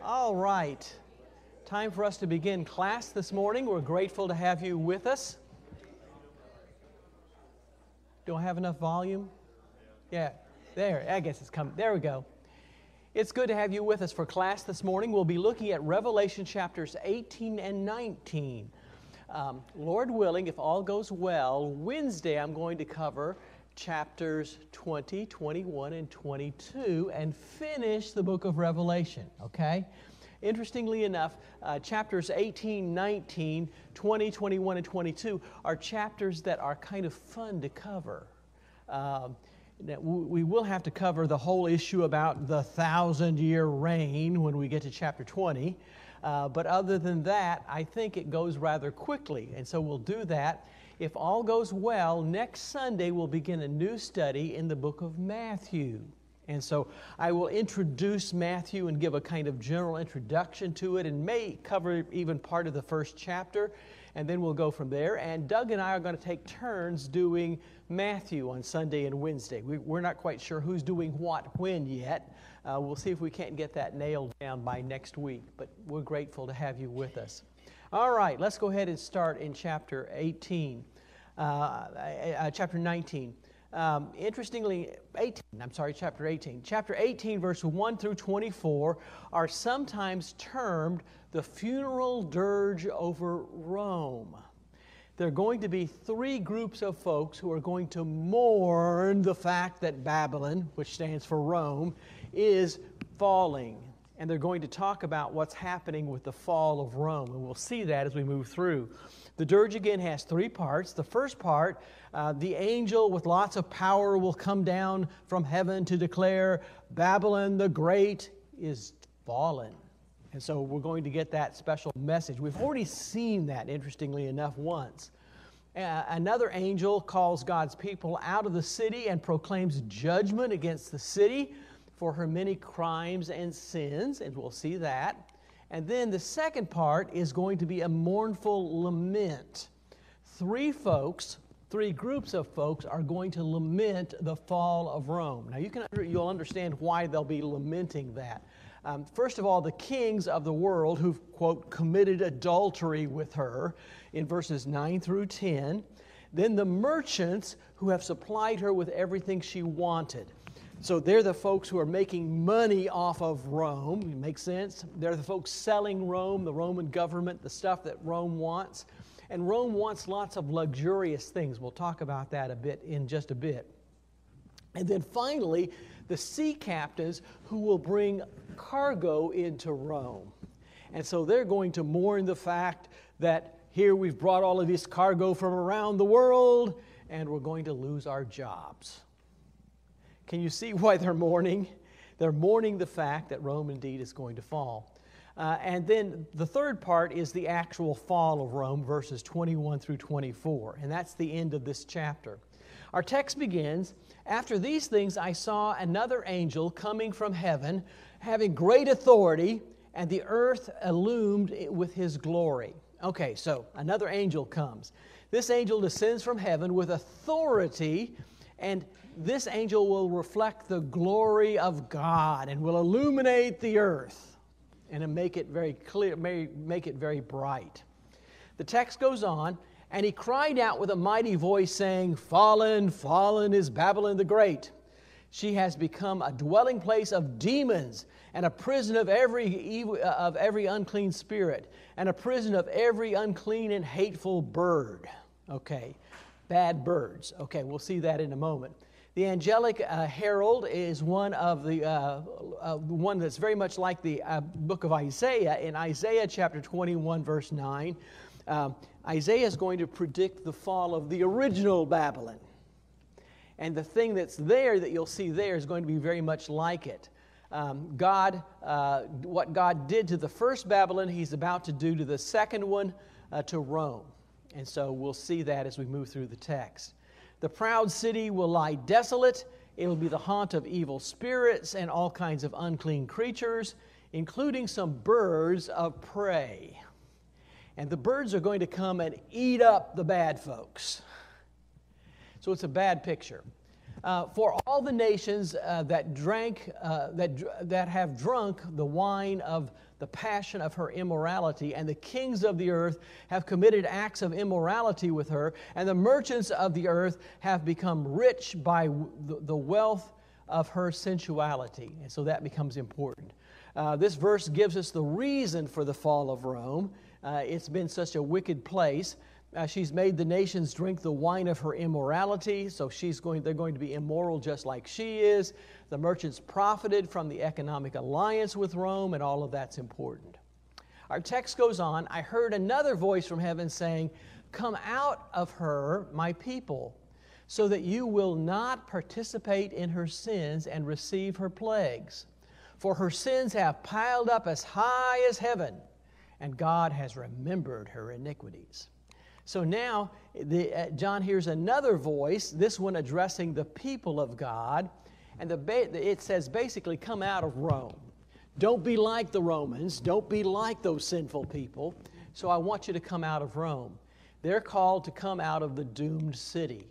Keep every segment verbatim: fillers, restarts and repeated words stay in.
All right. Time for us to begin class this morning. We're grateful to have you with us. Do I have enough volume? Yeah, there. I guess it's coming. There we go. It's good to have you with us for class this morning. We'll be looking at Revelation chapters eighteen and nineteen. Um, Lord willing, if all goes well, Wednesday I'm going to cover chapters twenty, twenty-one, and twenty-two and finish the book of Revelation, okay? Interestingly enough, uh, chapters eighteen, nineteen, twenty, twenty-one, and twenty-two are chapters that are kind of fun to cover. Um, we will have to cover the whole issue about the thousand-year reign when we get to chapter twenty. Uh, but other than that, I think it goes rather quickly, and so we'll do that. If all goes well, next Sunday we'll begin a new study in the book of Matthew. And so I will introduce Matthew and give a kind of general introduction to it and may cover even part of the first chapter, and then we'll go from there. And Doug and I are going to take turns doing Matthew on Sunday and Wednesday. We, we're not quite sure who's doing what when yet. Uh, we'll see if we can't get that nailed down by next week, but we're grateful to have you with us. All right, let's go ahead and start in chapter eighteen, uh, uh, chapter nineteen. Um, interestingly, eighteen, I'm sorry, chapter eighteen. Chapter eighteen, verse one through twenty-four are sometimes termed the funeral dirge over Rome. There are going to be three groups of folks who are going to mourn the fact that Babylon, which stands for Rome, is falling. And they're going to talk about what's happening with the fall of Rome. And we'll see that as we move through. The dirge again has three parts. The first part, uh, the angel with lots of power will come down from heaven to declare Babylon the Great is fallen. And so we're going to get that special message. We've already seen that, interestingly enough, once. Uh, another angel calls God's people out of the city and proclaims judgment against the city for her many crimes and sins, and we'll see that. And then the second part is going to be a mournful lament. Three folks, three groups of folks are going to lament the fall of Rome. Now you can, you'll understand why they'll be lamenting that. Um, first of all, the kings of the world who've, quote, committed adultery with her in verses nine through ten. Then the merchants who have supplied her with everything she wanted. So they're the folks who are making money off of Rome. It makes sense? They're the folks selling Rome, the Roman government, the stuff that Rome wants. And Rome wants lots of luxurious things. We'll talk about that a bit in just a bit. And then finally, the sea captains who will bring cargo into Rome. And so they're going to mourn the fact that here we've brought all of this cargo from around the world and we're going to lose our jobs. Can you see why they're mourning? They're mourning the fact that Rome indeed is going to fall. Uh, and then the third part is the actual fall of Rome, verses twenty-one through twenty-four. And that's the end of this chapter. Our text begins, "After these things I saw another angel coming from heaven, having great authority, and the earth illumined with his glory." Okay, so another angel comes. This angel descends from heaven with authority, and this angel will reflect the glory of God and will illuminate the earth and make it very clear, make it very bright. The text goes on, "And he cried out with a mighty voice, saying, 'Fallen, fallen is Babylon the Great. She has become a dwelling place of demons and a prison of every evil, of every unclean spirit and a prison of every unclean and hateful bird.'" Okay, bad birds. Okay, we'll see that in a moment. The angelic uh, herald is one of the uh, uh, one that's very much like the uh, book of Isaiah. In Isaiah chapter twenty-one, verse nine, um, Isaiah is going to predict the fall of the original Babylon. And the thing that's there that you'll see there is going to be very much like it. Um, God, uh, what God did to the first Babylon, He's about to do to the second one, uh, to Rome. And so we'll see that as we move through the text. "The proud city will lie desolate. It will be the haunt of evil spirits and all kinds of unclean creatures, including some birds of prey." And the birds are going to come and eat up the bad folks. So it's a bad picture. Uh, for all the nations uh, that drank, uh, that, that have drunk the wine of the passion of her immorality, and the kings of the earth have committed acts of immorality with her, and the merchants of the earth have become rich by the, the wealth of her sensuality. And so that becomes important. Uh, this verse gives us the reason for the fall of Rome. Uh, it's been such a wicked place. Uh, she's made the nations drink the wine of her immorality, so she's going, they're going to be immoral just like she is. The merchants profited from the economic alliance with Rome, and all of that's important. Our text goes on, I heard another voice from heaven saying, "Come out of her, my people, so that you will not participate in her sins and receive her plagues. For her sins have piled up as high as heaven, and God has remembered her iniquities." So now the, uh, John hears another voice, this one addressing the people of God, and the ba- it says basically, come out of Rome. Don't be like the Romans. Don't be like those sinful people. So I want you to come out of Rome. They're called to come out of the doomed city.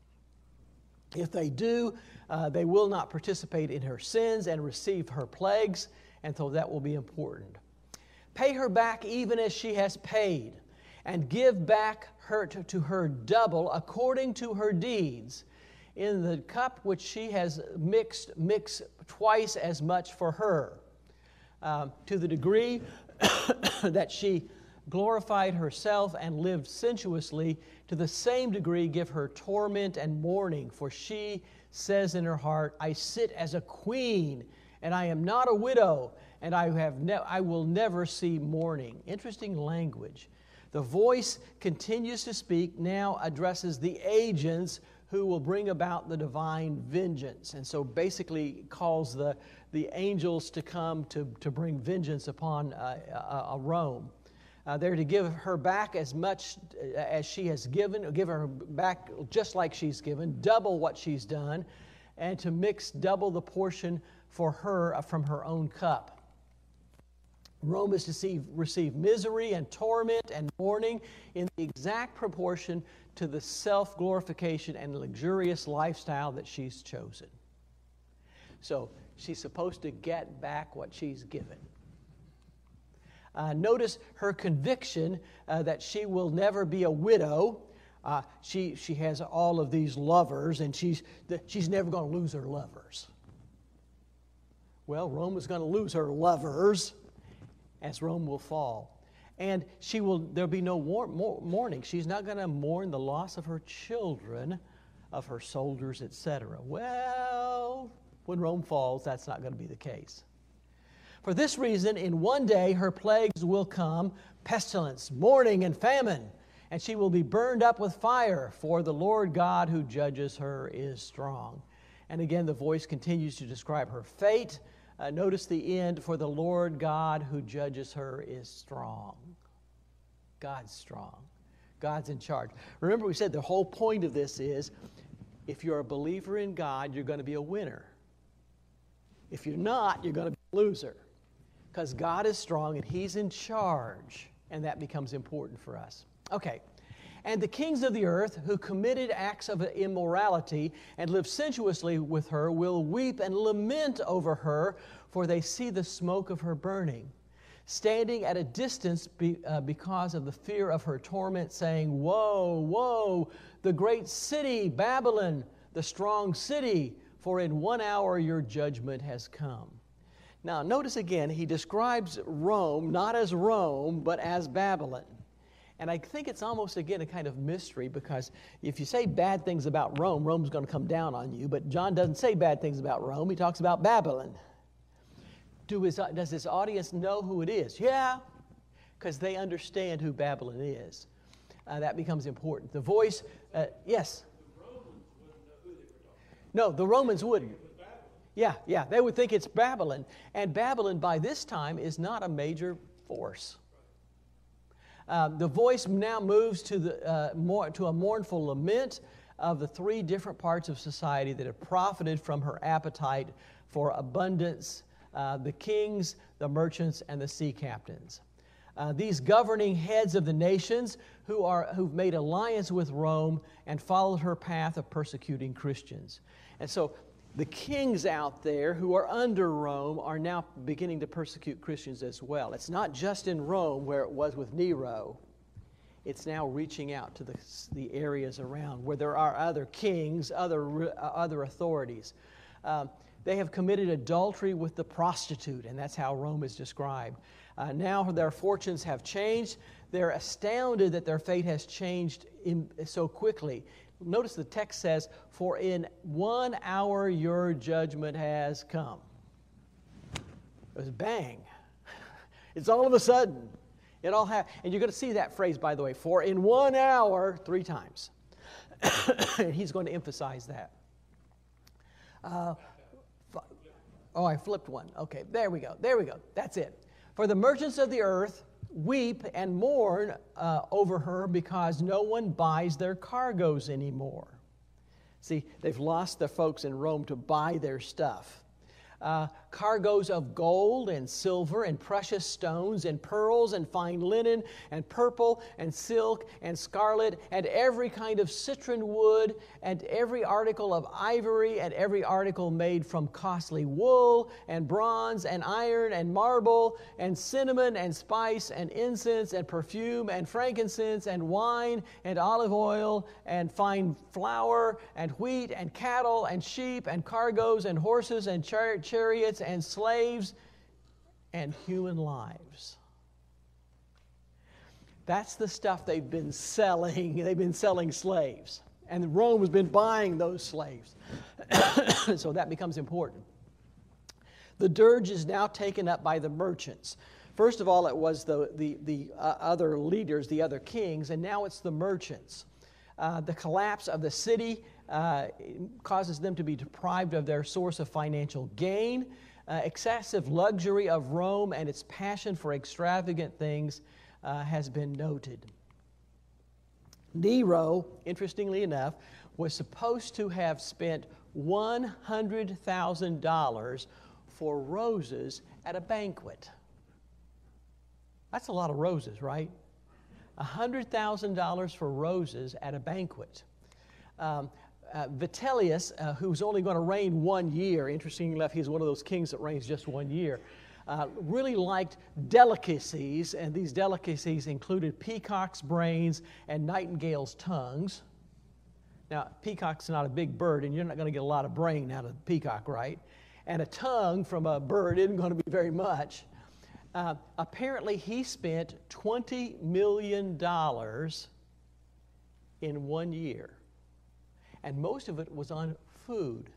If they do, uh, they will not participate in her sins and receive her plagues, and so that will be important. Pay her back even as she has paid, and give back her to, to her double according to her deeds. In the cup which she has mixed, mix twice as much for her. Um, to the degree that she glorified herself and lived sensuously, to the same degree give her torment and mourning. For she says in her heart, I sit as a queen, and I am not a widow, and I, have ne- I will never see mourning. Interesting language. The voice continues to speak, now addresses the agents who will bring about the divine vengeance. And so basically calls the, the angels to come to, to bring vengeance upon uh, uh, uh, Rome. Uh, they're to give her back as much as she has given, give her back just like she's given, double what she's done, and to mix double the portion for her from her own cup. Rome is to see, receive misery and torment and mourning in the exact proportion to the self-glorification and luxurious lifestyle that she's chosen. So she's supposed to get back what she's given. Uh, notice her conviction uh, that she will never be a widow. Uh, she, she has all of these lovers, and she's, the, she's never going to lose her lovers. Well, Rome is going to lose her lovers, as Rome will fall. And she will. There'll be no war, more, mourning. She's not going to mourn the loss of her children, of her soldiers, et cetera. Well, when Rome falls, that's not going to be the case. For this reason, in one day her plagues will come, pestilence, mourning, and famine, and she will be burned up with fire, for the Lord God who judges her is strong. And again, the voice continues to describe her fate. Uh, notice the end, for the Lord God who judges her is strong. God's strong. God's in charge. Remember, we said the whole point of this is, if you're a believer in God, you're going to be a winner. If you're not, you're going to be a loser. Because God is strong and He's in charge. And that becomes important for us. Okay. And the kings of the earth who committed acts of immorality and lived sensuously with her will weep and lament over her, for they see the smoke of her burning, standing at a distance be, uh, because of the fear of her torment, saying, Woe, woe, the great city, Babylon, the strong city, for in one hour your judgment has come. Now, notice again, he describes Rome not as Rome, but as Babylon. And I think it's almost, again, a kind of mystery, because if you say bad things about Rome, Rome's going to come down on you. But John doesn't say bad things about Rome. He talks about Babylon. Do his, does his audience know who it is? Yeah, because they understand who Babylon is. Uh, that becomes important. The voice, uh, yes? The Romans wouldn't know who they were talking about. No, the Romans wouldn't. Yeah, yeah, they would think it's Babylon. And Babylon, by this time, is not a major force. Uh, the voice now moves to, the, uh, more, to a mournful lament of the three different parts of society that have profited from her appetite for abundance, uh, the kings, the merchants, and the sea captains. Uh, these governing heads of the nations who are, who've made alliance with Rome and followed her path of persecuting Christians. And so the kings out there who are under Rome are now beginning to persecute Christians as well. It's not just in Rome where it was with Nero. It's now reaching out to the, the areas around where there are other kings, other, uh, other authorities. Um, they have committed adultery with the prostitute, and that's how Rome is described. Uh, now their fortunes have changed. They're astounded that their fate has changed in, so quickly. Notice the text says, "For in one hour your judgment has come." It was bang. It's all of a sudden. It all happened. And you're going to see that phrase, by the way, "for in one hour," three times. And he's going to emphasize that. Uh, oh, I flipped one. Okay, there we go. There we go. That's it. "For the merchants of the earth weep and mourn uh, over her because no one buys their cargoes anymore." See, they've lost the folks in Rome to buy their stuff. Uh, cargoes of gold and silver and precious stones and pearls and fine linen and purple and silk and scarlet and every kind of citron wood and every article of ivory and every article made from costly wool and bronze and iron and marble and cinnamon and spice and incense and perfume and frankincense and wine and olive oil and fine flour and wheat and cattle and sheep and cargoes and horses and char- chariots and slaves and human lives. That's the stuff they've been selling. They've been selling slaves. And Rome has been buying those slaves. So that becomes important. The dirge is now taken up by the merchants. First of all, it was the, the, the uh, other leaders, the other kings, and now it's the merchants. Uh, the collapse of the city uh, causes them to be deprived of their source of financial gain. Uh, excessive luxury of Rome and its passion for extravagant things uh, has been noted. Nero, interestingly enough, was supposed to have spent one hundred thousand dollars for roses at a banquet. That's a lot of roses, right? one hundred thousand dollars for roses at a banquet. Um, uh, Vitellius, uh, who's only going to reign one year, interestingly enough, he's one of those kings that reigns just one year, uh, really liked delicacies, and these delicacies included peacock's brains and nightingale's tongues. Now, peacock's not a big bird, and you're not going to get a lot of brain out of the peacock, right? And a tongue from a bird isn't going to be very much. Uh, apparently, he spent twenty million dollars in one year. And most of it was on food.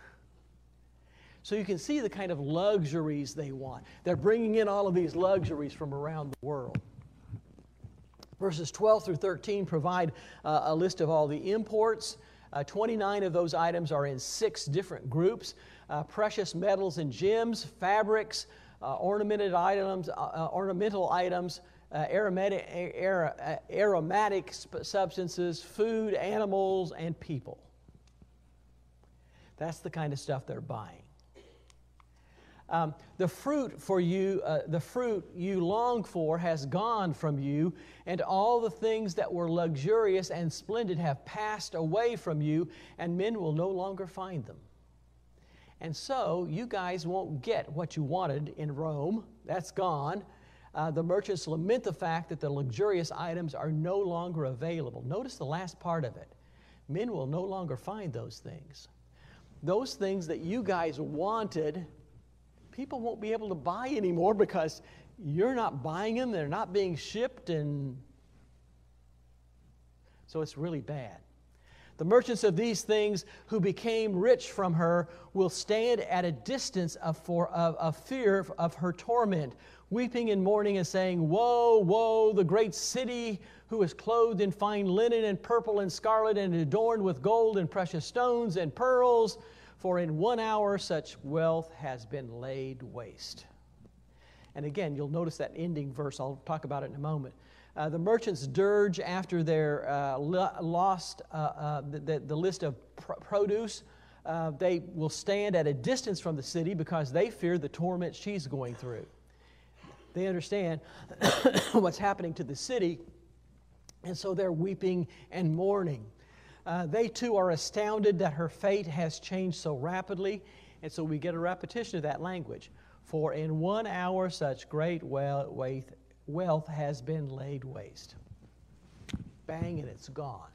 So you can see the kind of luxuries they want. They're bringing in all of these luxuries from around the world. Verses twelve through thirteen provide uh, a list of all the imports. Uh, twenty-nine of those items are in six different groups. Uh, precious metals and gems, fabrics, Uh, ornamented items, uh, ornamental items, uh, aromatic, ar- aromatic sp- substances, food, animals, and people. That's the kind of stuff they're buying. Um, the fruit for you, uh, the fruit you long for has gone from you, and all the things that were luxurious and splendid have passed away from you, and men will no longer find them. And so you guys won't get what you wanted in Rome. That's gone. Uh, the merchants lament the fact that the luxurious items are no longer available. Notice the last part of it. Men will no longer find those things. Those things that you guys wanted, people won't be able to buy anymore because you're not buying them. They're not being shipped, and so it's really bad. The merchants of these things who became rich from her will stand at a distance of, for, of, of fear of her torment, weeping and mourning and saying, "Woe, woe, the great city who is clothed in fine linen and purple and scarlet and adorned with gold and precious stones and pearls, for in one hour such wealth has been laid waste." And again, you'll notice that ending verse. I'll talk about it in a moment. Uh, the merchants dirge after their uh, lost uh, uh, the, the list of pr- produce. Uh, they will stand at a distance from the city because they fear the torment she's going through. They understand what's happening to the city, and so they're weeping and mourning. Uh, they too are astounded that her fate has changed so rapidly, and so we get a repetition of that language. For in one hour such great wealth has been laid waste. Bang, and it's gone.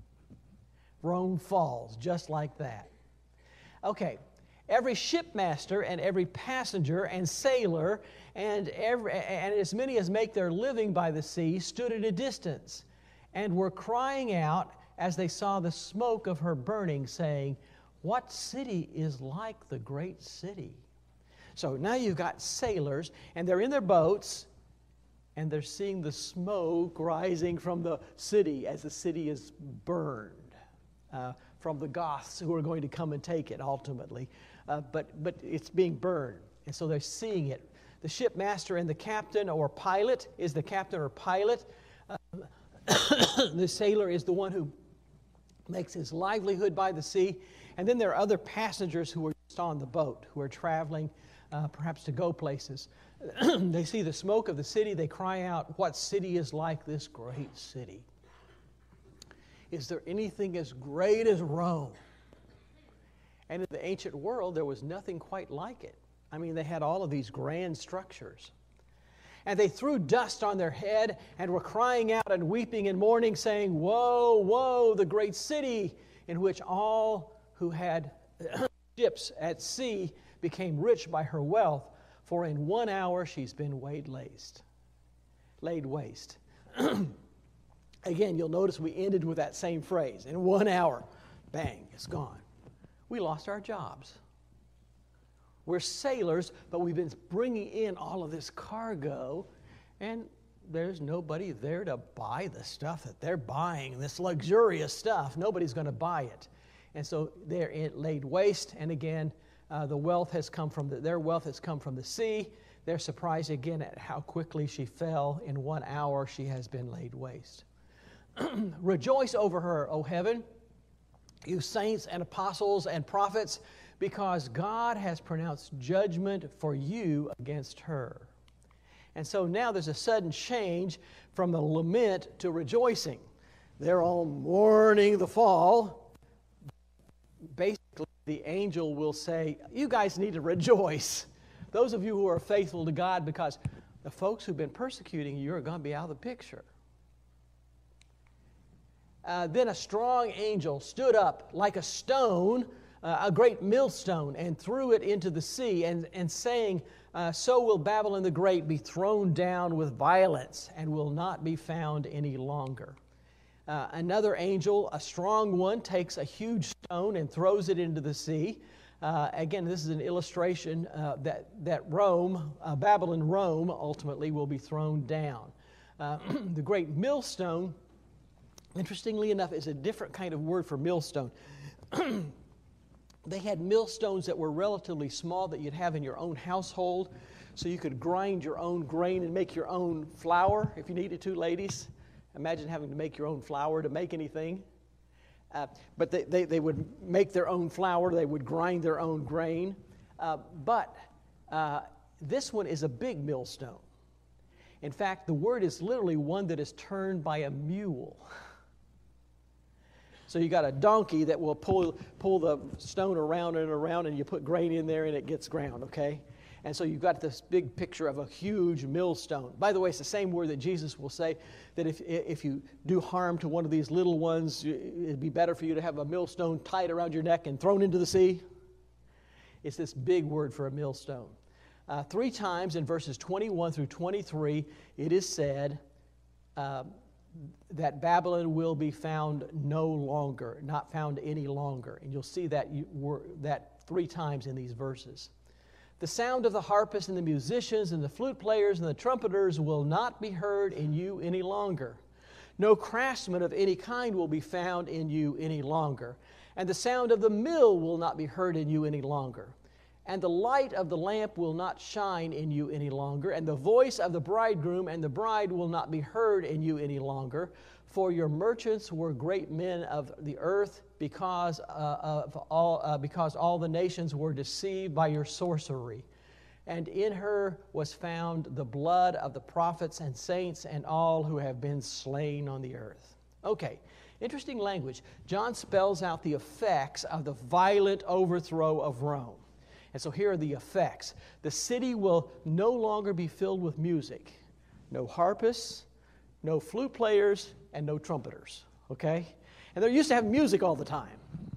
Rome falls just like that. Okay, every shipmaster and every passenger and sailor and, every, and as many as make their living by the sea stood at a distance and were crying out as they saw the smoke of her burning, saying, "What city is like the great city?" So now you've got sailors, and they're in their boats, and they're seeing the smoke rising from the city as the city is burned. Uh, from the Goths who are going to come and take it ultimately. Uh, but, but it's being burned, and so they're seeing it. The shipmaster and the captain or pilot is the captain or pilot. Uh, the sailor is the one who makes his livelihood by the sea. And then there are other passengers who are just on the boat, who are traveling uh, perhaps to go places. They see the smoke of the city. They cry out, "What city is like this great city?" Is there anything as great as Rome? And in the ancient world, there was nothing quite like it. I mean, they had all of these grand structures. And they threw dust on their head and were crying out and weeping and mourning, saying, "Woe, woe, the great city in which all who had ships at sea became rich by her wealth, for in one hour she's been laid waste." Laid waste. Again, you'll notice we ended with that same phrase. In one hour, bang, it's gone. We lost our jobs. We're sailors, but we've been bringing in all of this cargo, and there's nobody there to buy the stuff that they're buying, this luxurious stuff. Nobody's going to buy it. And so they're in, laid waste, and again, uh, the wealth has come from the, their wealth has come from the sea. They're surprised again at how quickly she fell. In one hour, she has been laid waste. Rejoice over her, O heaven, you saints and apostles and prophets, because God has pronounced judgment for you against her. And so now there's a sudden change from the lament to rejoicing. They're all mourning the fall. Basically, the angel will say, "You guys need to rejoice. Those of you who are faithful to God, because the folks who've been persecuting you are going to be out of the picture." Uh, then a strong angel stood up like a stone, uh, a great millstone, and threw it into the sea, and, and saying, uh, "So will Babylon the Great be thrown down with violence, and will not be found any longer." Uh, another angel, a strong one, takes a huge stone and throws it into the sea. Uh, again, this is an illustration uh, that, that Rome, uh, Babylon, Rome, ultimately will be thrown down. Uh, the great millstone, interestingly enough, is a different kind of word for millstone. They had millstones that were relatively small that you'd have in your own household, so you could grind your own grain and make your own flour if you needed to, ladies. Imagine having to make your own flour to make anything. Uh, but they, they, they would make their own flour. They would grind their own grain. Uh, but uh, this one is a big millstone. In fact, the word is literally one that is turned by a mule. So you got a donkey that will pull pull the stone around and around, and you put grain in there and it gets ground, okay? And so you've got this big picture of a huge millstone. By the way, it's the same word that Jesus will say that if if you do harm to one of these little ones, it'd be better for you to have a millstone tied around your neck and thrown into the sea. It's this big word for a millstone. Uh, three times in verses twenty-one through twenty-three, it is said uh, that Babylon will be found no longer, not found any longer. And you'll see that, you, were, that three times in these verses. The sound of the harpists and the musicians and the flute players and the trumpeters will not be heard in you any longer. No craftsman of any kind will be found in you any longer. And the sound of the mill will not be heard in you any longer. And the light of the lamp will not shine in you any longer. And the voice of the bridegroom and the bride will not be heard in you any longer. For your merchants were great men of the earth, because uh, of all uh, because all the nations were deceived by your sorcery. and in her was found the blood of the prophets and saints and all who have been slain on the earth. Okay, interesting language. John spells out the effects of the violent overthrow of Rome. And so here are the effects. The city will no longer be filled with music. No harpists, no flute players, and no trumpeters. Okay? And they're used to having music all the time.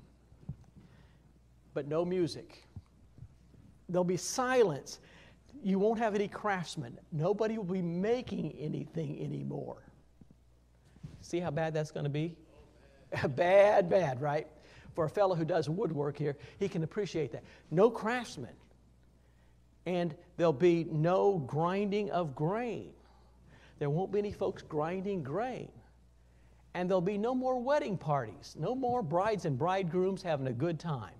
But no music. There'll be silence. You won't have any craftsmen. Nobody will be making anything anymore. See how bad that's going to be? Bad, bad, right? For a fellow who does woodwork here, he can appreciate that. No craftsmen. And there'll be no grinding of grain. There won't be any folks grinding grain. And there'll be no more wedding parties. No more brides and bridegrooms having a good time.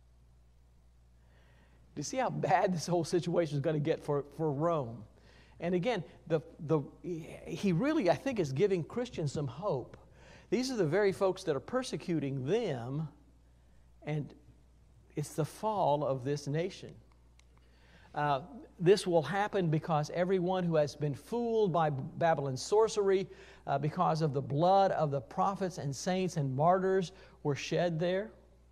Do you see how bad this whole situation is going to get for, for Rome? And again, the, the, he really, I think, is giving Christians some hope. These are the very folks that are persecuting them, and it's the fall of this nation. Uh, this will happen because everyone who has been fooled by Babylon's sorcery, uh, because of the blood of the prophets and saints and martyrs were shed there.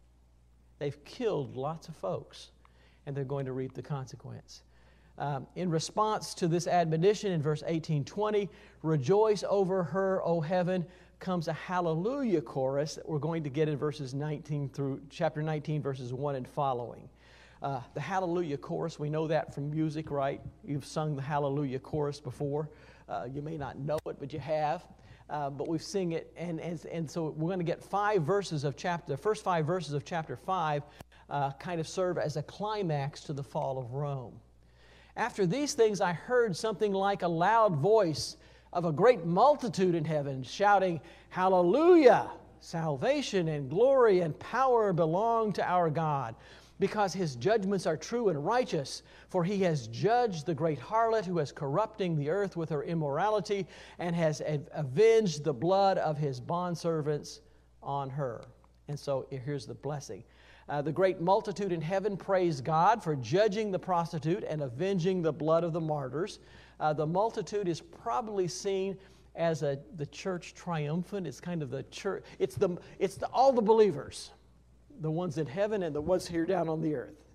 They've killed lots of folks, and they're going to reap the consequence. Um, in response to this admonition in verse eighteen twenty, rejoice over her, O heaven, comes a hallelujah chorus that we're going to get in verses nineteen through chapter nineteen, verses one and following. Uh, the hallelujah chorus, we know that from music, right? You've sung the hallelujah chorus before. Uh, you may not know it, but you have. Uh, but we've sung it, and, and, and so we're going to get five verses of chapter, the first five verses of chapter five uh, kind of serve as a climax to the fall of Rome. After these things, I heard something like a loud voice of a great multitude in heaven, shouting, Hallelujah! Salvation and glory and power belong to our God, because His judgments are true and righteous. For He has judged the great harlot who is corrupting the earth with her immorality, and has avenged the blood of His bondservants on her. And so here's the blessing. Uh, the great multitude in heaven praise God for judging the prostitute and avenging the blood of the martyrs. Uh, the multitude is probably seen as a, the church triumphant. It's kind of the church. It's the it's the, all the believers, the ones in heaven and the ones here down on the earth.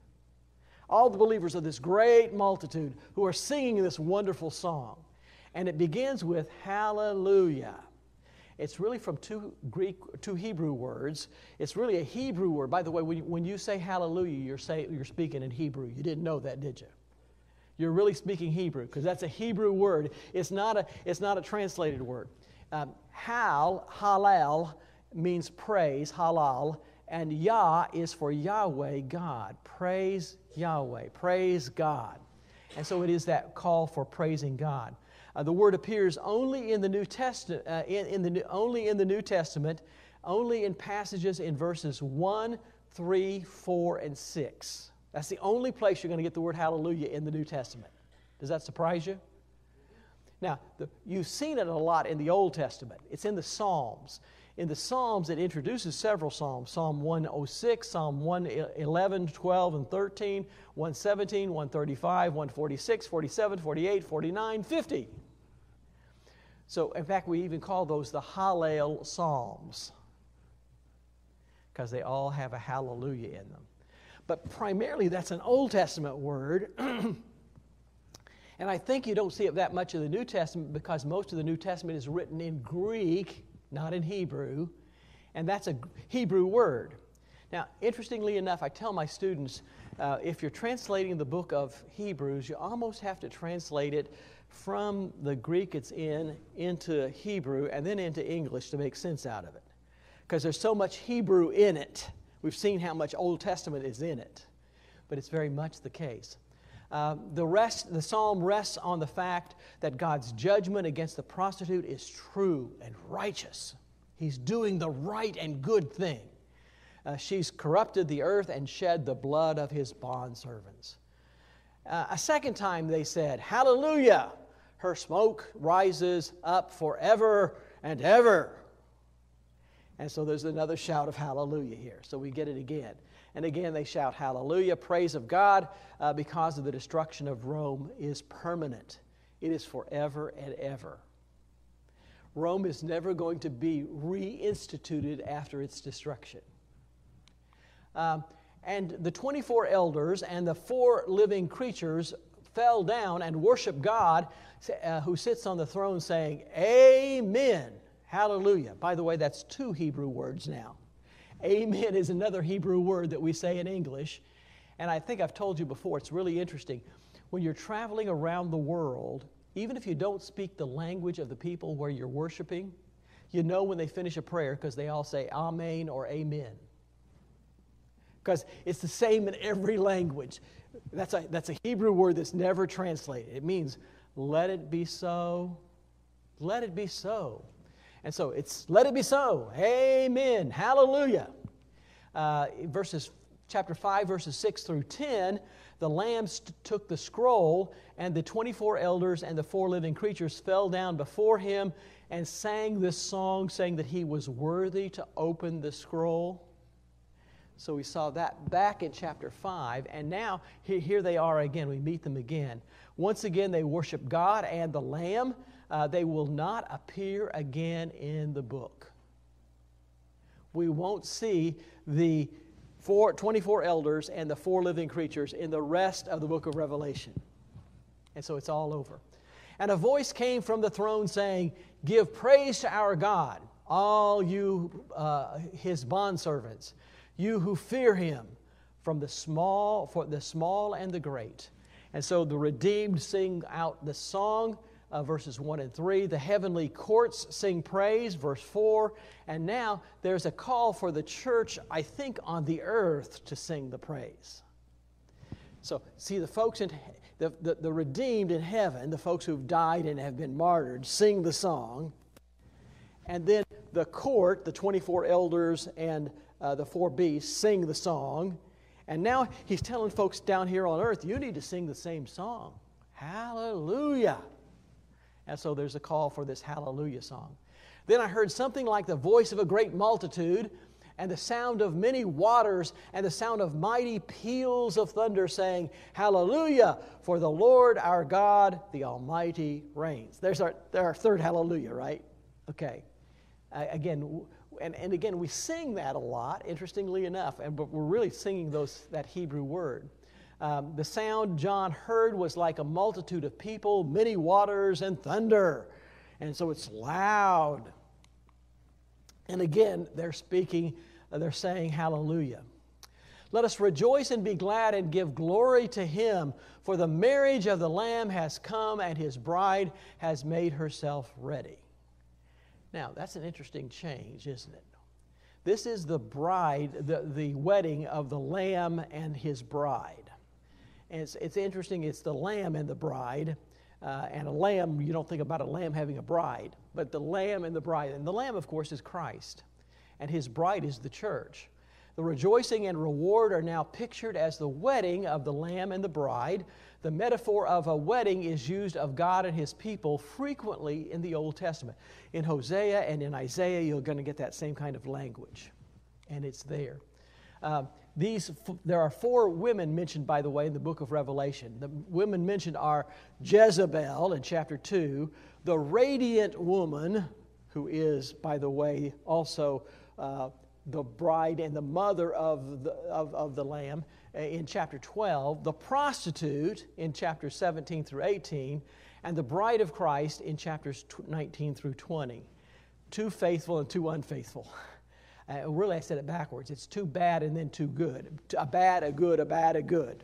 All the believers of this great multitude who are singing this wonderful song. And it begins with Hallelujah. It's really from two Greek, two Hebrew words. It's really a Hebrew word. By the way, when you, when you say hallelujah, you're, say, you're speaking in Hebrew. You didn't know that, did you? You're really speaking Hebrew, because that's a Hebrew word. It's not a, it's not a translated word. Um, hal, halal, means praise, halal, and Yah is for Yahweh, God. Praise Yahweh. Praise God. And so it is that call for praising God. Uh, the word appears only in the New Testament, uh, in, in the only in the New Testament, only in passages in verses one, three, four, and six. That's the only place you're going to get the word hallelujah in the New Testament. Does that surprise you? Now, the, you've seen it a lot in the Old Testament. It's in the Psalms. In the Psalms, it introduces several Psalms. Psalm one oh six, Psalm one eleven, twelve, and thirteen, one seventeen, one thirty-five, one forty-six, forty-seven, forty-eight, forty-nine, fifty. So, in fact, we even call those the Hallel Psalms, because they all have a hallelujah in them. But primarily, that's an Old Testament word. And I think you don't see it that much in the New Testament, because most of the New Testament is written in Greek, not in Hebrew, and that's a Hebrew word. Now, interestingly enough, I tell my students, uh, if you're translating the book of Hebrews, you almost have to translate it from the Greek it's in into Hebrew and then into English to make sense out of it, because there's so much Hebrew in it. We've seen how much Old Testament is in it, but it's very much the case. Uh, the rest, the psalm rests on the fact that God's judgment against the prostitute is true and righteous. He's doing the right and good thing. Uh, she's corrupted the earth and shed the blood of His bondservants. Uh, a second time they said, Hallelujah! Her smoke rises up forever and ever. And so there's another shout of hallelujah here. So we get it again. And again, they shout hallelujah, praise of God, uh, because of the destruction of Rome is permanent. It is forever and ever. Rome is never going to be reinstituted after its destruction. Um, and the twenty-four elders and the four living creatures fell down and worshiped God, uh, who sits on the throne, saying, Amen, hallelujah. By the way, that's two Hebrew words now. Amen is another Hebrew word that we say in English. And I think I've told you before, it's really interesting. When you're traveling around the world, even if you don't speak the language of the people where you're worshiping, you know when they finish a prayer because they all say Amen or Amen. Because it's the same in every language. That's a, that's a Hebrew word that's never translated. It means, let it be so, let it be so. And so it's, let it be so, amen, hallelujah. Uh, verses, chapter five, verses six through ten, the Lamb st- took the scroll, and the twenty-four elders and the four living creatures fell down before him and sang this song, saying that he was worthy to open the scroll. So we saw that back in chapter five, and now here, here they are again. We meet them again. Once again, they worship God and the Lamb. Uh, they will not appear again in the book. We won't see the four, twenty-four elders and the four living creatures in the rest of the book of Revelation. And so it's all over. And a voice came from the throne saying, Give praise to our God, all you, uh, his bondservants, you who fear him, from the small, for the small and the great. And so the redeemed sing out the song, uh, verses one and three. The heavenly courts sing praise, verse four. And now there's a call for the church, I think, on the earth to sing the praise. So, see, the folks in the, the, the redeemed in heaven, the folks who've died and have been martyred, sing the song. And then the court, the twenty-four elders and uh, the four beasts, sing the song. And now he's telling folks down here on earth, you need to sing the same song. Hallelujah. And so there's a call for this hallelujah song. Then I heard something like the voice of a great multitude, and the sound of many waters, and the sound of mighty peals of thunder, saying, Hallelujah, for the Lord our God, the Almighty, reigns. There's our, there's our third hallelujah, right? Okay. Uh, again, and, and again, we sing that a lot, interestingly enough, and but we're really singing those that Hebrew word. Um, the sound John heard was like a multitude of people, many waters, and thunder. And so it's loud. And again, they're speaking, uh, they're saying hallelujah. Let us rejoice and be glad and give glory to him, for the marriage of the Lamb has come and his bride has made herself ready. Now, that's an interesting change, isn't it? This is the bride, the, the wedding of the Lamb and his bride. And it's, it's interesting, it's the Lamb and the bride. Uh, and a lamb, you don't think about a lamb having a bride, but the Lamb and the bride. And the Lamb, of course, is Christ, and his bride is the church. The rejoicing and reward are now pictured as the wedding of the Lamb and the bride. The metaphor of a wedding is used of God and his people frequently in the Old Testament. In Hosea and in Isaiah, you're going to get that same kind of language, and it's there. Uh, these, there are four women mentioned, by the way, in the book of Revelation. The women mentioned are Jezebel in chapter two, the radiant woman, who is, by the way, also uh, the bride and the mother of the, of, of the Lamb in chapter twelve, the prostitute in chapters seventeen through eighteen, and the bride of Christ in chapters nineteen through twenty. Too faithful and too unfaithful. Uh, really, I said it backwards. It's too bad and then too good. A bad, a good, a bad, a good.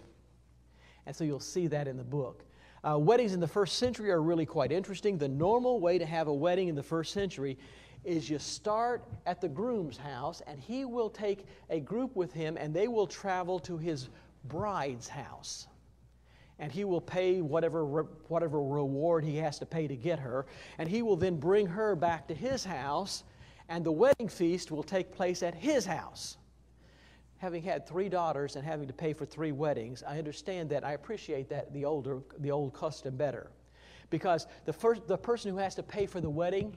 And so you'll see that in the book. Uh, weddings in the first century are really quite interesting. The normal way to have a wedding in the first century is you start at the groom's house, and he will take a group with him, and they will travel to his bride's house. And he will pay whatever, re- whatever reward he has to pay to get her, and he will then bring her back to his house, and the wedding feast will take place at his house. Having had three daughters and having to pay for three weddings, I understand that. I appreciate that, the older, the old custom better. Because the first, the person who has to pay for the wedding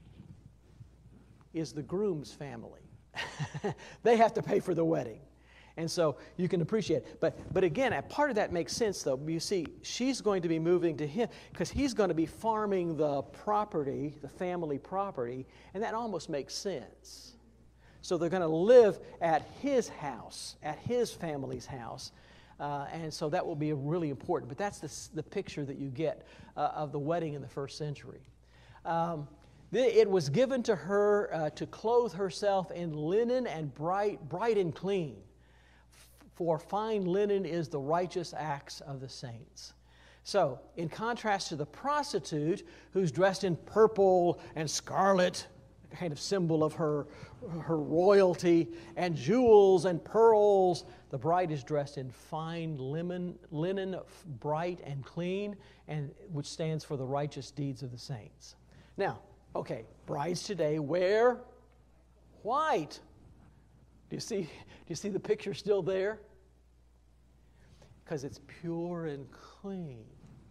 is the groom's family. They have to pay for the wedding. And so you can appreciate it. But, but again, a part of that makes sense, though. You see, she's going to be moving to him because he's going to be farming the property, the family property, and that almost makes sense. So they're going to live at his house, at his family's house. Uh, and so that will be really important. But that's the, the picture that you get uh, of the wedding in the first century. Um, it was given to her uh, to clothe herself in linen and bright, bright and clean. For fine linen is the righteous acts of the saints. So, in contrast to the prostitute, who's dressed in purple and scarlet, kind of symbol of her, her royalty, and jewels and pearls, the bride is dressed in fine linen, linen, bright and clean, and which stands for the righteous deeds of the saints. Now, okay, brides today wear white. Do you see, do you see the picture still there? Because it's pure and clean.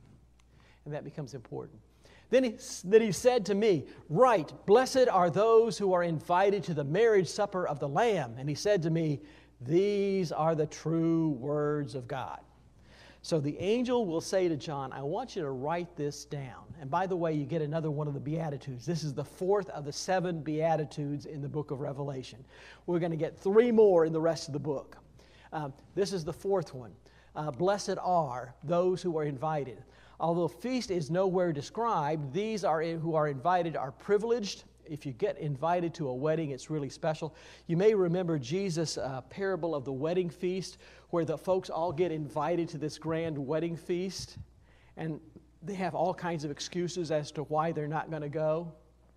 And that becomes important. Then he, then he said to me, "Right, blessed are those who are invited to the marriage supper of the Lamb." And he said to me, "These are the true words of God." So the angel will say to John, "I want you to write this down." And by the way, you get another one of the Beatitudes. This is the fourth of the seven Beatitudes in the book of Revelation. We're going to get three more in the rest of the book. Um, this is the fourth one. Uh, Blessed are those who are invited. Although feast is nowhere described, these are who are invited are privileged. If you get invited to a wedding, it's really special. You may remember Jesus' uh, parable of the wedding feast, where the folks all get invited to this grand wedding feast, and they have all kinds of excuses as to why they're not going to go.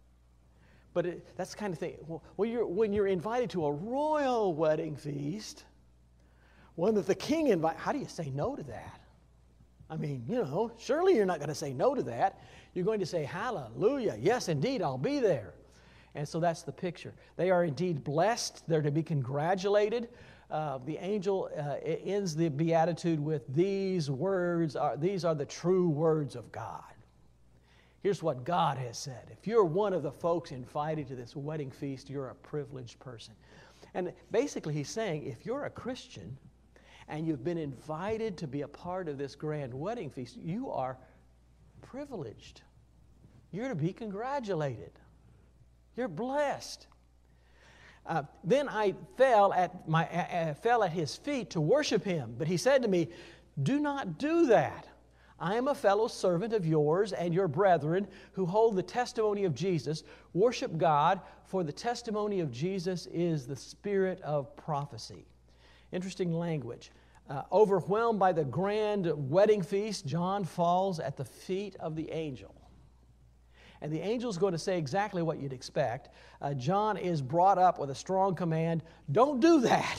But it, that's the kind of thing. Well, when you're, when you're invited to a royal wedding feast, one that the king invites, how do you say no to that? I mean, you know, surely you're not going to say no to that. You're going to say, "Hallelujah, yes, indeed, I'll be there." And so that's the picture. They are indeed blessed. They're to be congratulated. Uh, the angel uh, ends the beatitude with, "These words are, these are the true words of God." Here's what God has said. If you're one of the folks invited to this wedding feast, you're a privileged person. And basically he's saying, if you're a Christian and you've been invited to be a part of this grand wedding feast, you are privileged. You're to be congratulated. You're blessed. Uh, then I fell at my uh, fell at his feet to worship him. But he said to me, "Do not do that. I am a fellow servant of yours and your brethren who hold the testimony of Jesus. Worship God, for the testimony of Jesus is the spirit of prophecy." Interesting language. Uh, overwhelmed by the grand wedding feast, John falls at the feet of the angel. And the angel's going to say exactly what you'd expect. Uh, John is brought up with a strong command: don't do that.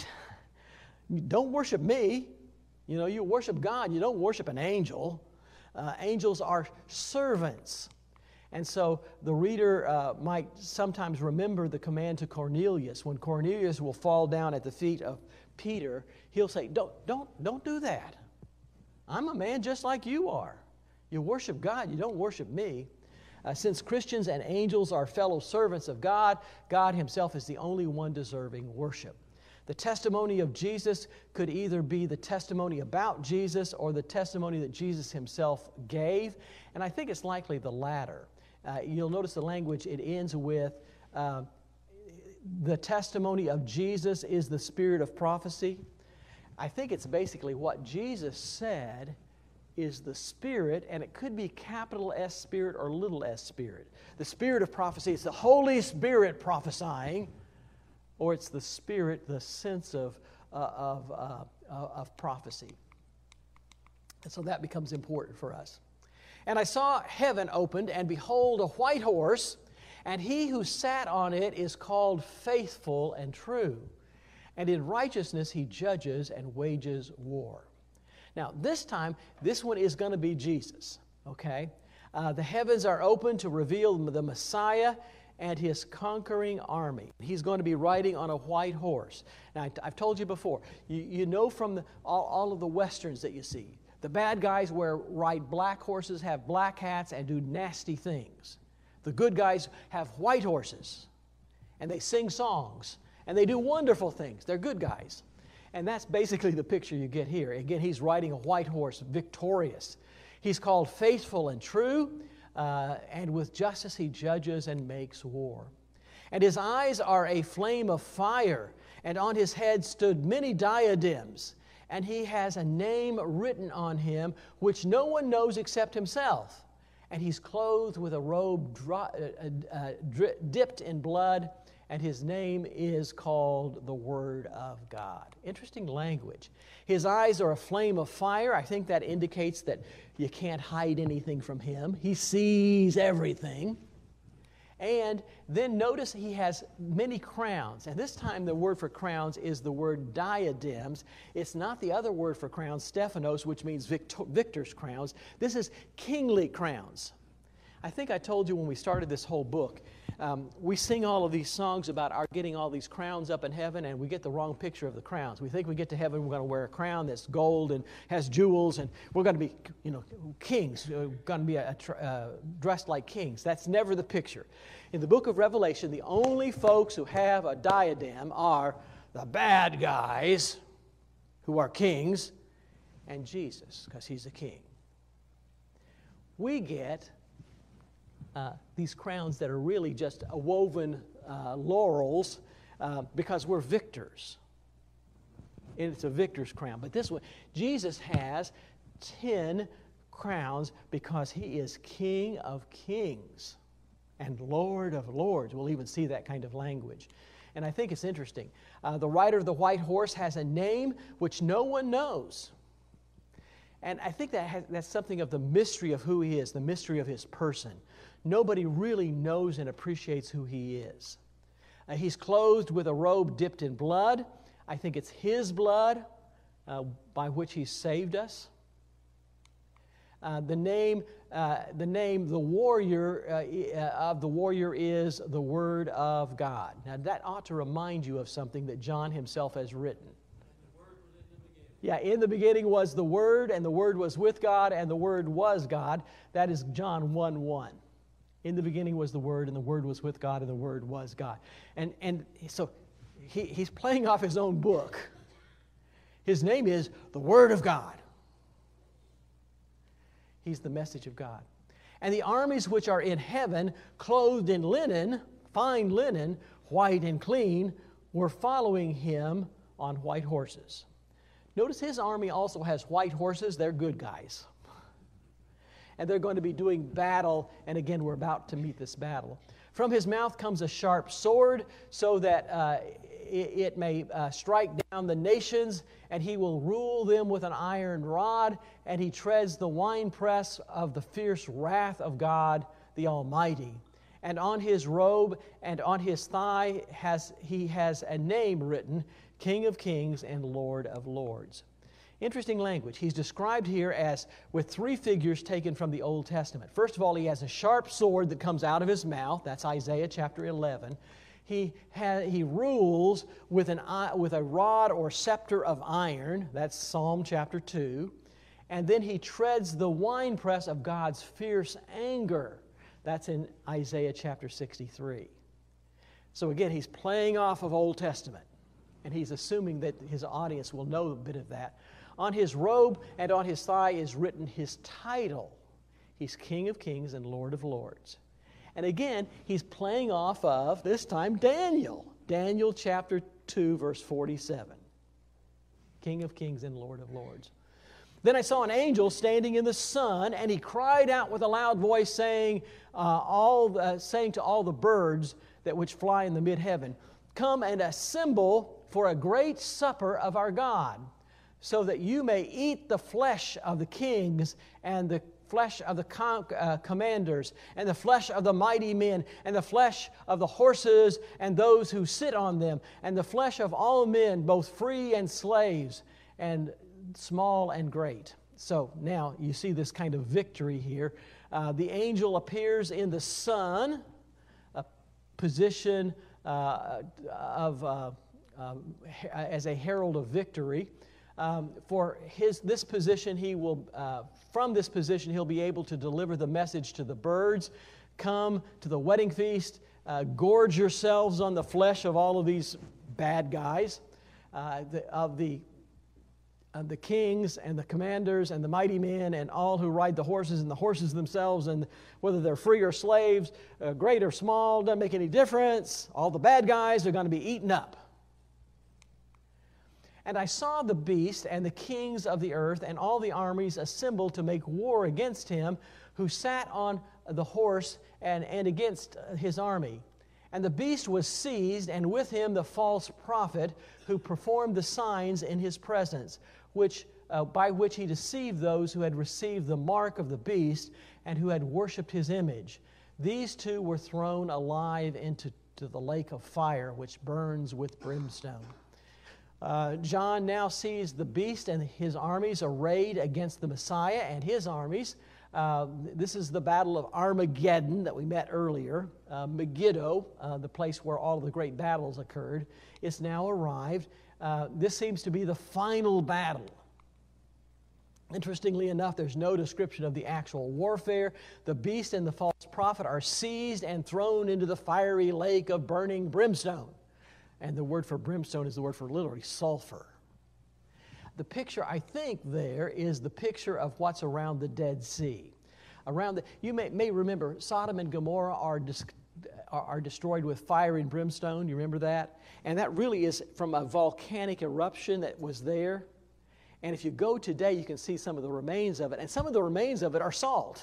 Don't worship me. You know, you worship God. You don't worship an angel. Uh, angels are servants. And so the reader uh, might sometimes remember the command to Cornelius. When Cornelius will fall down at the feet of Peter, he'll say, don't, don't, don't do that. I'm a man just like you are. You worship God, you don't worship me. Uh, since Christians and angels are fellow servants of God, God himself is the only one deserving worship. The testimony of Jesus could either be the testimony about Jesus or the testimony that Jesus himself gave, and I think it's likely the latter. Uh, you'll notice the language, it ends with, uh, the testimony of Jesus is the spirit of prophecy. I think it's basically what Jesus said is the Spirit, and it could be capital S Spirit or little s Spirit. The spirit of prophecy, it's the Holy Spirit prophesying, or it's the Spirit, the sense of, uh, of, uh, of prophecy. And so that becomes important for us. "And I saw heaven opened, and behold, a white horse, and he who sat on it is called Faithful and True. And in righteousness he judges and wages war." Now, this time, this one is going to be Jesus, okay? Uh, the heavens are open to reveal the Messiah and his conquering army. He's going to be riding on a white horse. Now, I, I've told you before, you, you know from the, all, all of the Westerns that you see, the bad guys wear ride black horses, have black hats, and do nasty things. The good guys have white horses, and they sing songs, and they do wonderful things. They're good guys. And that's basically the picture you get here. Again, he's riding a white horse, victorious. He's called faithful and true, uh, and with justice he judges and makes war. And his eyes are a flame of fire, and on his head stood many diadems. And he has a name written on him which no one knows except himself. And he's clothed with a robe dry, uh, uh, dri- dipped in blood, and his name is called the Word of God. Interesting language. His eyes are a flame of fire. I think that indicates that you can't hide anything from him. He sees everything. And then notice he has many crowns. And this time the word for crowns is the word diadems. It's not the other word for crowns, Stephanos, which means victor, victor's crowns. This is kingly crowns. I think I told you when we started this whole book, um, we sing all of these songs about our getting all these crowns up in heaven, and we get the wrong picture of the crowns. We think we get to heaven, we're going to wear a crown that's gold and has jewels, and we're going to be, you know, kings. We're going to be a, a, uh, dressed like kings. That's never the picture. In the book of Revelation, the only folks who have a diadem are the bad guys who are kings and Jesus, because he's a king. We get Uh, these crowns that are really just woven uh, laurels uh, because we're victors. And it's a victor's crown. But this one, Jesus has ten crowns because he is King of kings and Lord of lords. We'll even see that kind of language. And I think it's interesting. Uh, the rider of the white horse has a name which no one knows. And I think that has, that's something of the mystery of who he is, the mystery of his person. Nobody really knows and appreciates who he is. Uh, he's clothed with a robe dipped in blood. I think it's his blood uh, by which he saved us. Uh, the name, uh, the name, the warrior uh, of the warrior is the Word of God. Now that ought to remind you of something that John himself has written. Yeah, in the beginning was the Word, and the Word was with God, and the Word was God. That is John one one. In the beginning was the Word, and the Word was with God, and the Word was God. And, and so he, he's playing off his own book. His name is the Word of God. He's the message of God. And the armies which are in heaven, clothed in linen, fine linen, white and clean, were following him on white horses. Notice his army also has white horses. They're good guys. And they're going to be doing battle. And again, we're about to meet this battle. From his mouth comes a sharp sword so that uh, it, it may uh, strike down the nations, and he will rule them with an iron rod, and he treads the winepress of the fierce wrath of God the Almighty. And on his robe and on his thigh has he has a name written, King of Kings and Lord of Lords. Interesting language. He's described here as with three figures taken from the Old Testament. First of all, he has a sharp sword that comes out of his mouth. That's Isaiah chapter eleven. He ha- he rules with an with a rod or scepter of iron. That's Psalm chapter two. And then he treads the winepress of God's fierce anger. That's in Isaiah chapter sixty-three. So again, he's playing off of Old Testament. And he's assuming that his audience will know a bit of that. On his robe and on his thigh is written his title. He's King of Kings and Lord of Lords. And again, he's playing off of, this time, Daniel. Daniel chapter two, verse forty-seven. King of Kings and Lord of Lords. Then I saw an angel standing in the sun, and he cried out with a loud voice, saying, uh, all, uh, saying to all the birds that which fly in the mid-heaven, come and assemble for a great supper of our God, so that you may eat the flesh of the kings and the flesh of the com- uh, commanders and the flesh of the mighty men and the flesh of the horses and those who sit on them and the flesh of all men, both free and slaves and small and great. So now you see this kind of victory here. Uh, the angel appears in the sun, a position uh, of uh, uh, as a herald of victory. Um, for his this position, he will uh, from this position he'll be able to deliver the message to the birds. Come to the wedding feast. Uh, gorge yourselves on the flesh of all of these bad guys. uh, the, of the of the kings and the commanders and the mighty men and all who ride the horses and the horses themselves, and whether they're free or slaves, uh, great or small, doesn't make any difference. All the bad guys are going to be eaten up. And I saw the beast and the kings of the earth and all the armies assembled to make war against him who sat on the horse and, and against his army. And the beast was seized, and with him the false prophet who performed the signs in his presence, which, uh, by which he deceived those who had received the mark of the beast and who had worshipped his image. These two were thrown alive into to the lake of fire, which burns with brimstone. Uh, John now sees the beast and his armies arrayed against the Messiah and his armies. Uh, this is the battle of Armageddon that we met earlier. Uh, Megiddo, uh, the place where all of the great battles occurred, is now arrived. Uh, this seems to be the final battle. Interestingly enough, there's no description of the actual warfare. The beast and the false prophet are seized and thrown into the fiery lake of burning brimstone. And the word for brimstone is the word for literally sulfur. The picture, I think, there is the picture of what's around the Dead Sea. Around the, you may, may remember Sodom and Gomorrah are, dis, are, are destroyed with fire and brimstone. You remember that? And that really is from a volcanic eruption that was there. And if you go today, you can see some of the remains of it. And some of the remains of it are salt.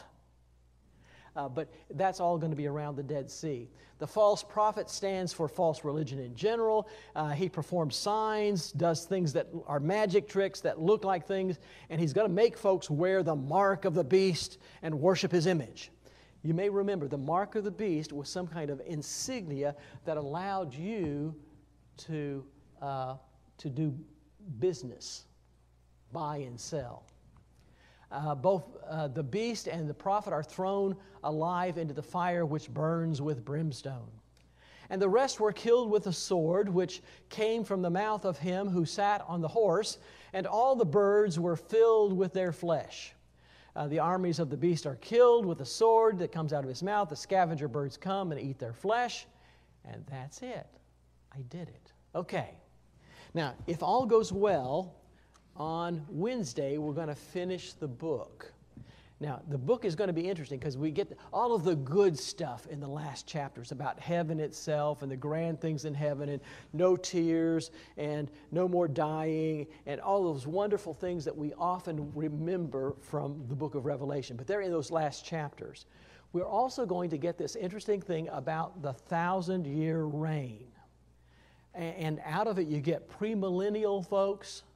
Uh, but that's all going to be around the Dead Sea. The false prophet stands for false religion in general. Uh, he performs signs, does things that are magic tricks that look like things, and he's going to make folks wear the mark of the beast and worship his image. You may remember the mark of the beast was some kind of insignia that allowed you to, uh, to do business, buy and sell. Uh, both uh, the beast and the prophet are thrown alive into the fire which burns with brimstone. And the rest were killed with a sword which came from the mouth of him who sat on the horse, and all the birds were filled with their flesh. Uh, the armies of the beast are killed with a sword that comes out of his mouth. The scavenger birds come and eat their flesh, and that's it. I did it. Okay. Now, if all goes well, on Wednesday, we're going to finish the book. Now, the book is going to be interesting because we get all of the good stuff in the last chapters about heaven itself and the grand things in heaven and no tears and no more dying and all those wonderful things that we often remember from the book of Revelation. But they're in those last chapters. We're also going to get this interesting thing about the thousand-year reign. And out of it, you get premillennial folks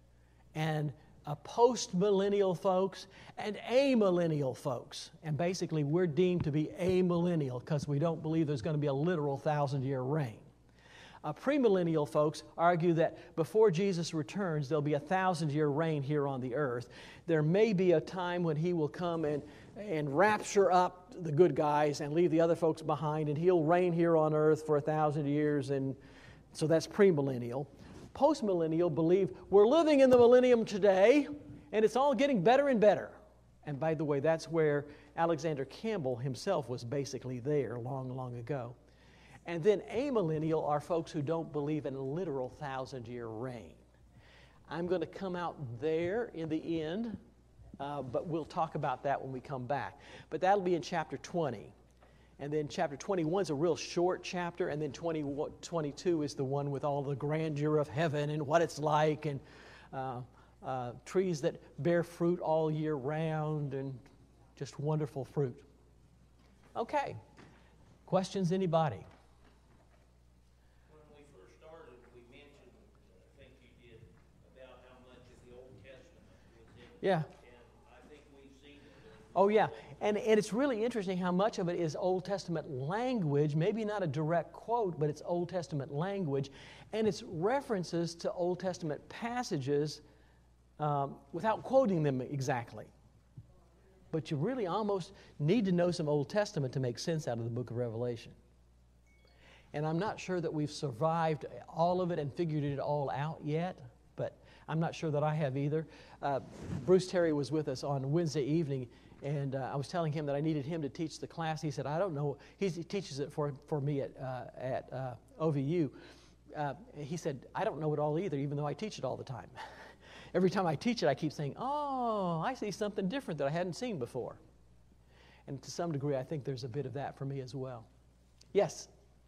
and a post-millennial folks, and amillennial folks. And basically, we're deemed to be amillennial because we don't believe there's going to be a literal thousand-year reign. Uh, premillennial folks argue that before Jesus returns, there'll be a thousand-year reign here on the earth. There may be a time when he will come and, and rapture up the good guys and leave the other folks behind, and he'll reign here on earth for a thousand years, and so that's premillennial. Postmillennial believe we're living in the millennium today, and it's all getting better and better. And by the way, that's where Alexander Campbell himself was basically there long, long ago. And then amillennial are folks who don't believe in a literal thousand-year reign. I'm going to come out there in the end, uh, but we'll talk about that when we come back. But that'll be in chapter twenty. And then chapter twenty-one is a real short chapter, and then twenty, twenty-two is the one with all the grandeur of heaven and what it's like, and uh, uh, trees that bear fruit all year round, and just wonderful fruit. Okay. Questions, anybody? When we first started, we mentioned, I think you did, about how much of the Old Testament was in it. Yeah. And I think we've seen it. Oh, yeah. And, and it's really interesting how much of it is Old Testament language, maybe not a direct quote, but it's Old Testament language, and it's references to Old Testament passages um, without quoting them exactly. But you really almost need to know some Old Testament to make sense out of the book of Revelation. And I'm not sure that we've survived all of it and figured it all out yet, but I'm not sure that I have either. Uh, Bruce Terry was with us on Wednesday evening, and uh, I was telling him that I needed him to teach the class. He said, I don't know. He's, he teaches it for, for me at, uh, at uh, O V U. uh, he said, I don't know it all either, even though I teach it all the time. Every time I teach it, I keep saying, oh, I see something different that I hadn't seen before. And to some degree, I think there's a bit of that for me as well. Yes?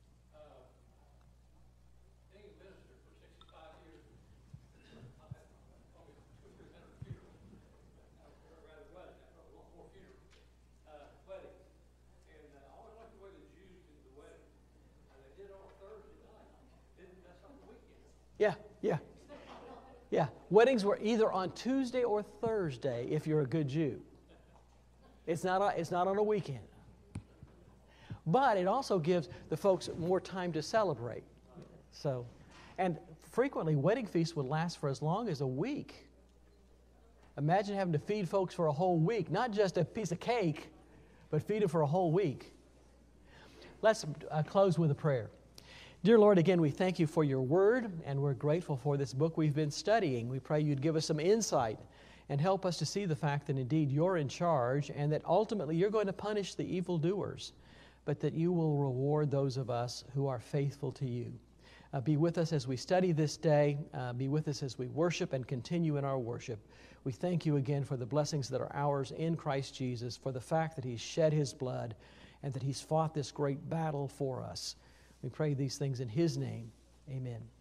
Yeah, yeah. Yeah, weddings were either on Tuesday or Thursday if you're a good Jew. It's not, a, it's not on a weekend. But it also gives the folks more time to celebrate. So, and frequently wedding feasts would last for as long as a week. Imagine having to feed folks for a whole week, not just a piece of cake, but feed them for a whole week. Let's uh, close with a prayer. Dear Lord, again, we thank you for your word, and we're grateful for this book we've been studying. We pray you'd give us some insight and help us to see the fact that indeed you're in charge and that ultimately you're going to punish the evildoers, but that you will reward those of us who are faithful to you. Uh, be with us as we study this day. Uh, be with us as we worship and continue in our worship. We thank you again for the blessings that are ours in Christ Jesus, for the fact that he's shed his blood and that he's fought this great battle for us. We pray these things in his name. Amen.